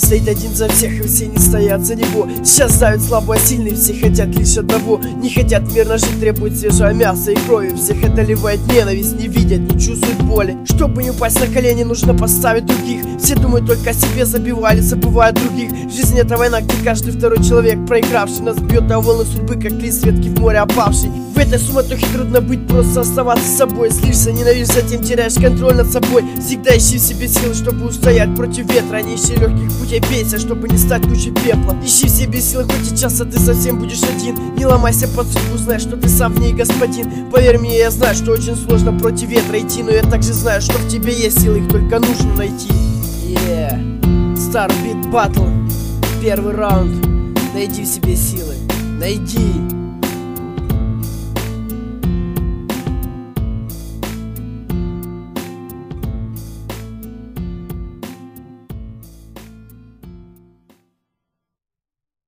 стоит один за всех, и все не стоят за него. Сейчас давит слабо, а сильные все хотят лишь одного. Не хотят мирно жить, требуют свежего мяса и крови. Всех одолевает ненависть, не видят, не чувствуют боли. Чтобы не упасть на колени, нужно поставить других. Все думают только о себе, забивали, забывают других. Жизнь — это война, где каждый второй человек проигравший. Нас бьет о волны судьбы, как лист ветки в море опавший. В этой суматохе трудно быть, просто оставаться собой. Слишься, ненавидишь, затем теряешь контроль над собой. Всегда ищи в себе силы, чтобы устоять против ветра. Не ищи легких путей, бейся, чтобы не стать кучей пепла. Ищи в себе силы, хоть и часто ты совсем будешь один. Не ломайся под судьбу, знай, что ты сам в ней господин. Поверь мне, я знаю, что очень сложно против ветра идти, но я также знаю, что в тебе есть силы, их только нужно найти. Starbit Battle. Первый раунд. Найди в себе силы. Найди.